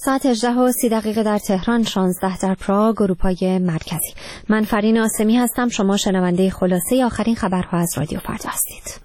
ساعت 18:30 در تهران، 16 در پراگ، اروپای مرکزی. من فرین آسمی هستم. شما شنونده خلاصه آخرین خبرها از رادیو فردا هستید.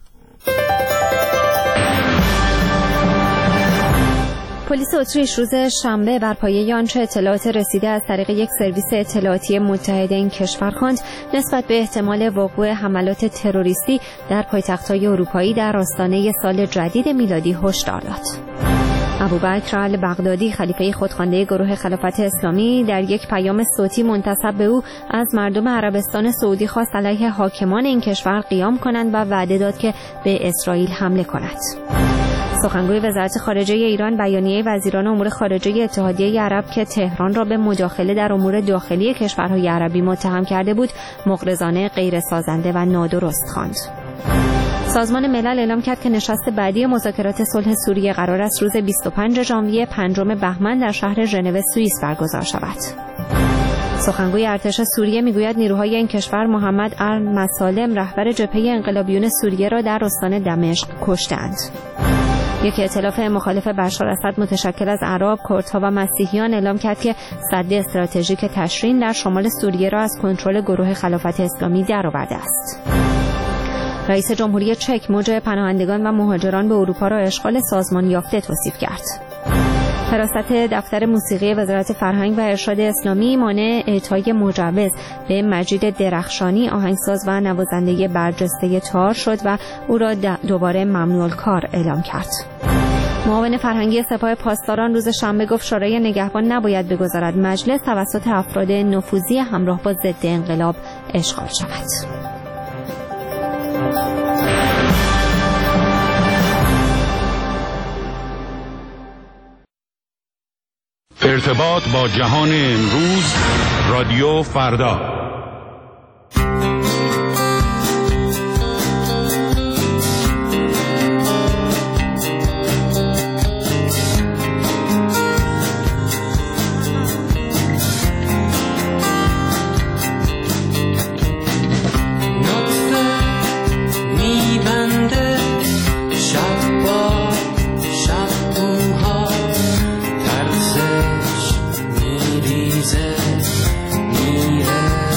پلیس اتریش روز شنبه بر پایه آنچه اطلاعات رسیده از طریق یک سرویس اطلاعاتی متحد این کشور خواند، نسبت به احتمال وقوع حملات تروریستی در پایتخت‌های اروپایی در آستانه سال جدید میلادی هشدار داد. ابوبکر البغدادی، خلیفه خودخوانده گروه خلافت اسلامی، در یک پیام صوتی منتسب به او از مردم عربستان سعودی خواست علیه حاکمان این کشور قیام کنند و وعده داد که به اسرائیل حمله کند. سخنگوی وزارت خارجه ایران بیانیه وزیران امور خارجه اتحادیه عرب که تهران را به مداخله در امور داخلی کشورهای عربی متهم کرده بود، مغرضانه، غیر سازنده و نادرست خواند. سازمان ملل اعلام کرد که نشست بعدی مذاکرات صلح سوریه قرار است روز 25 ژانویه 5 بهمن در شهر ژنو سوئیس برگزار شود. سخنگوی ارتش سوریه میگوید نیروهای این کشور محمد المسالم، رهبر جبهه انقلابیون سوریه را در استان دمشق کشتند. یک ائتلاف مخالف بشار اسد متشکل از اعراب، کردها و مسیحیان اعلام کرد که سد استراتژیک تشرین در شمال سوریه را از کنترل گروه خلافت اسلامی درآورده است. رئیس جمهوری چک موج پناهندگان و مهاجران به اروپا را اشغال سازمان یافته توصیف کرد. حراست دفتر موسیقی وزارت فرهنگ و ارشاد اسلامی مانع اعطای مجوز به مجید درخشانی، آهنگساز و نوازنده برجسته تار شد و او را دوباره ممنوع الکار اعلام کرد. معاون فرهنگی سپاه پاسداران روز شنبه گفت شورای نگهبان نباید بگذارد مجلس توسط افراد نفوذی همراه با ضد انقلاب اشغال شود. ارتباط با جهان امروز، رادیو فردا. میریزه میره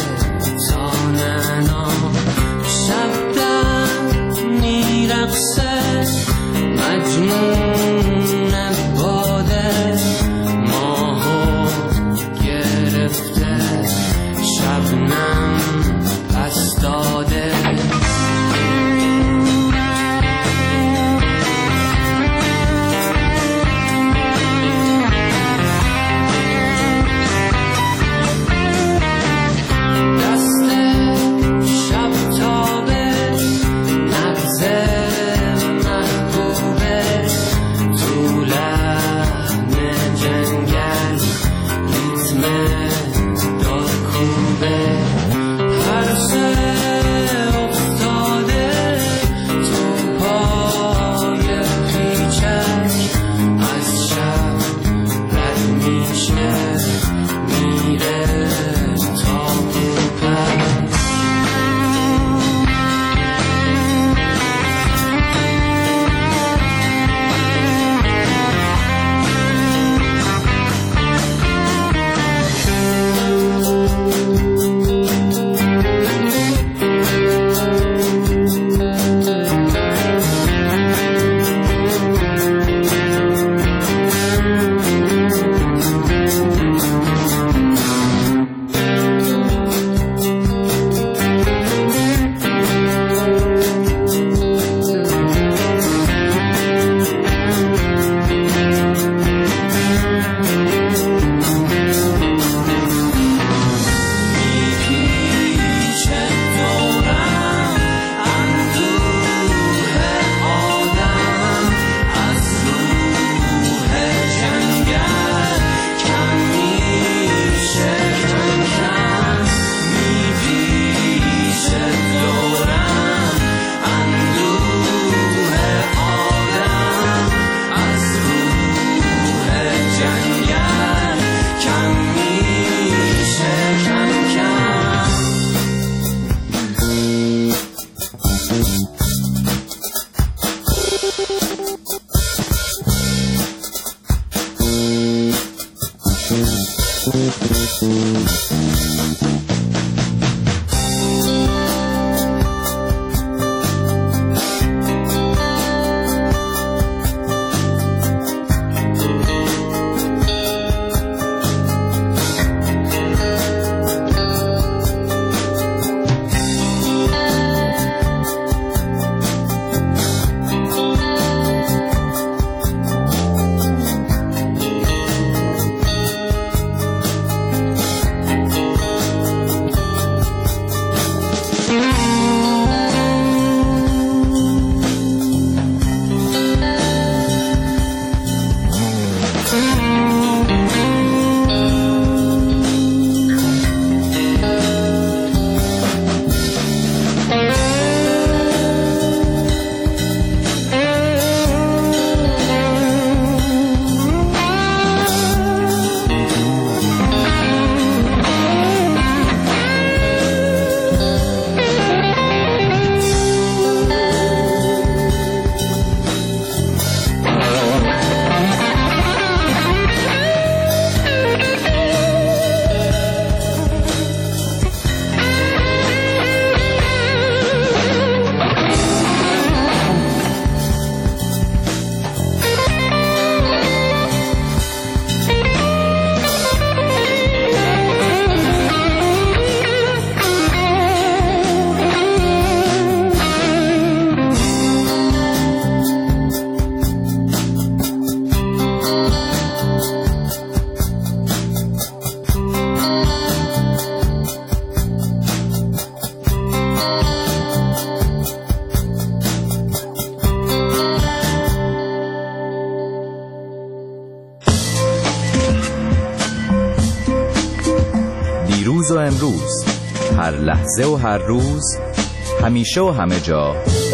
دیروز و امروز، هر لحظه و هر روز، همیشه و همه جا،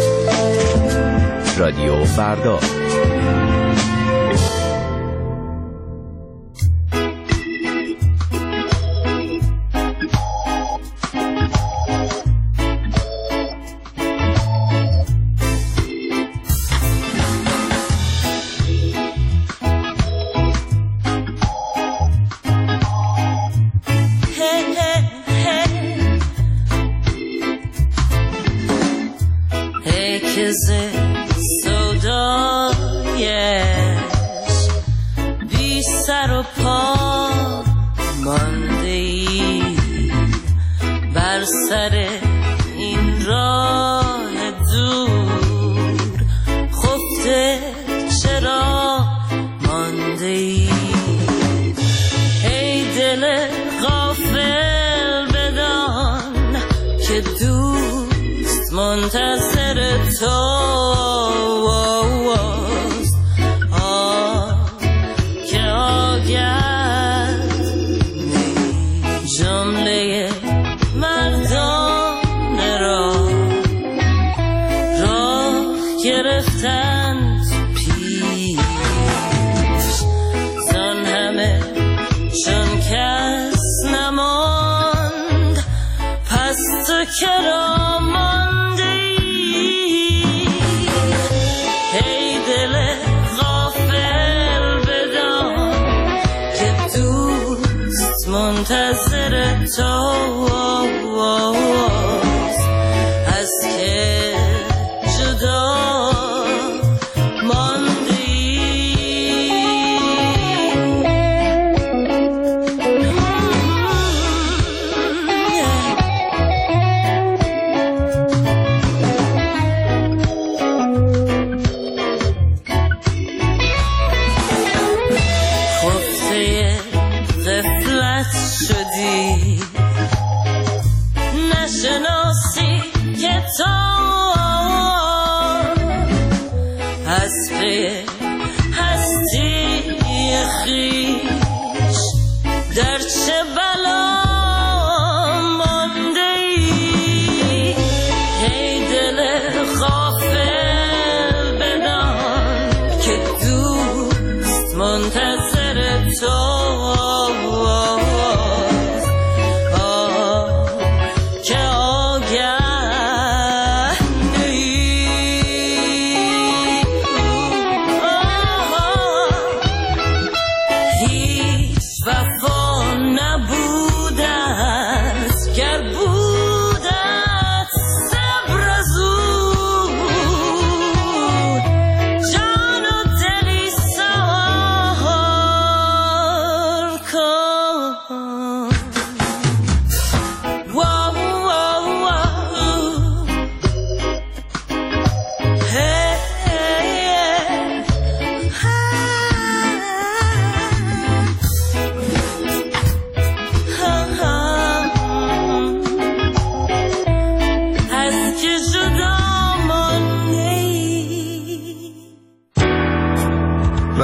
رادیو فردا. بی سر و پا مانده ای بر سر این راه دور، خفته چرا مانده ای؟ ای دل غافل بدان که دوست منتظر تو جمله مردان راه گرفتند پیش، زان همه چون کس نماند، پس تو کرا مانده ای؟ ای دل غافل بدان که دوست منتظر تو از که جدا ماندی. خفته غفلت شدی، نشناسی که تو هستی خویش در چه بلا مانده ای؟ ای دل غافل بدان که دوست منتظر تو وفا نبود.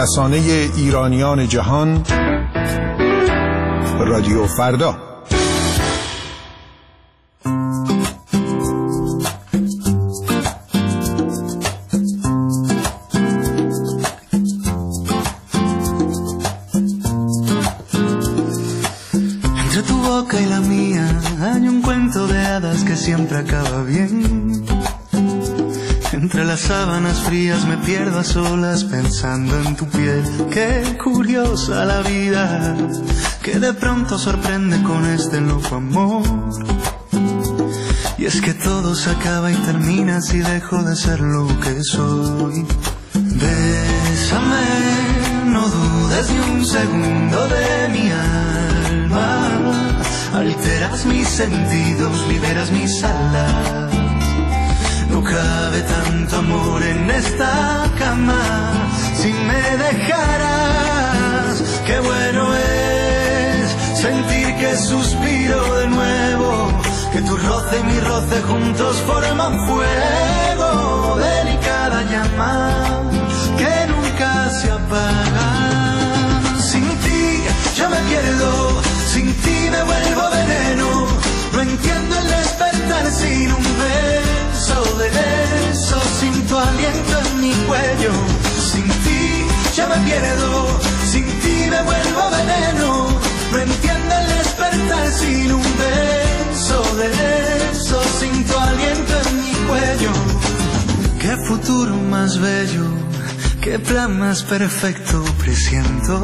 رسانه ایرانیان جهان، رادیو فردا. Entre tu boca y la mía hay un cuento de hadas que siempre acaba bien. Entre las sábanas frías me pierdo a solas pensando en tu piel. Qué curiosa la vida, que de pronto sorprende con este loco amor. Y es que todo se acaba y termina si dejo de ser lo que soy. Bésame, no dudes ni un segundo de mi alma. Alteras mis sentidos, liberas mis alas. No cabe tanto amor en esta cama si me dejaras. Qué bueno es sentir que suspiro de nuevo, que tu roce y mi roce juntos forman fuego. Delicada llama que nunca se apaga. Sin ti yo me pierdo, sin ti me vuelvo veneno. No entiendo el despertar sin un beso de eso, sin tu aliento en mi cuello. Sin ti ya me pierdo, sin ti me vuelvo veneno. No entiendo el despertar sin un beso de eso, sin tu aliento en mi cuello. Qué futuro más bello, qué plan más perfecto presiento.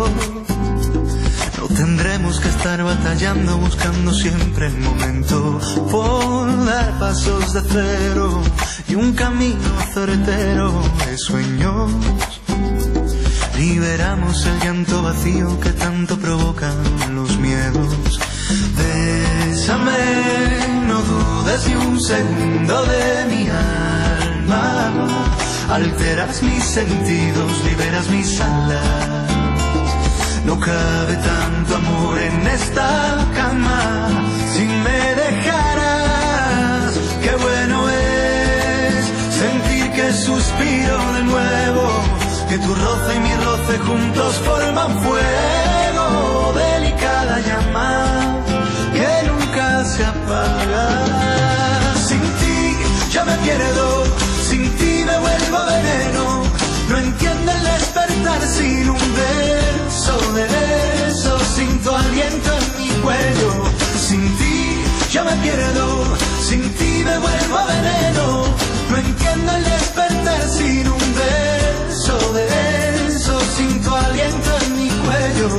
No tendremos que estar batallando, buscando siempre el momento por dar pasos de cero y un camino certero de sueños. Liberamos el llanto vacío que tanto provocan los miedos. Bésame, no dudes ni un segundo de mi alma. Alteras mis sentidos, liberas mis alas. No cabe tanto amor en esta cama si me dejaras. Qué bueno es sentir que suspiro de nuevo, que tu roce y mi roce juntos forman fuego. Delicada llama que nunca se apaga. Sin ti ya me pierdo, sin ti me vuelvo veneno. No entiendo el despertar sin un beso de eso, sin tu aliento en mi cuello. Sin ti ya me pierdo, sin ti me vuelvo veneno. No entiendo el despertar sin un beso de eso, sin tu aliento en mi cuello.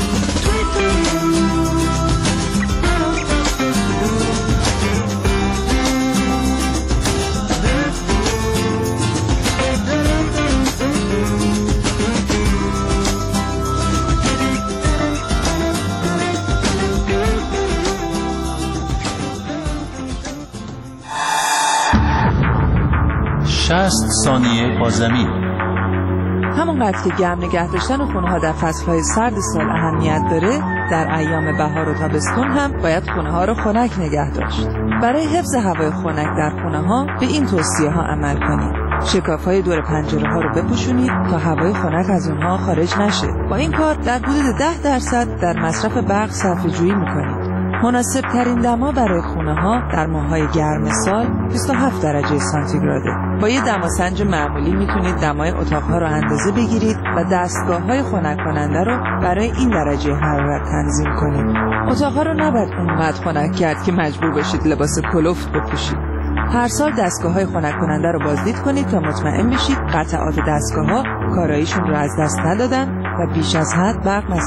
ثانیه با زمین. همونقدر که گرم نگه داشتن خونه‌ها در فصل‌های سرد سال اهمیت داره، در ایام بهار و تابستون هم باید خونه‌ها رو خنک نگه داشت. برای حفظ هوای خنک در خونه‌ها به این توصیه‌ها عمل کنید. شکاف‌های دور پنجره‌ها رو بپوشونید تا هوای خنک از اونها خارج نشه. با این کار در حدود 10% در مصرف برق صرفه‌جویی می‌کنید. مناسب ترین دما برای خونه ها در ماه‌های گرم سال 27 درجه سانتیگراده. با یه دماسنج معمولی میتونید دمای اتاق‌ها رو اندازه بگیرید و دستگاه‌های خنک کننده رو برای این درجه حرارت تنظیم کنید. اتاق‌ها رو نباید اونقدر خنک کرد که مجبور بشید لباس کلفت بپوشید. هر سال دستگاه‌های خنک کننده رو بازدید کنید تا مطمئن بشید قطعات دستگاه‌ها کاراییشون رو از دست ندادن و بیش از حد برق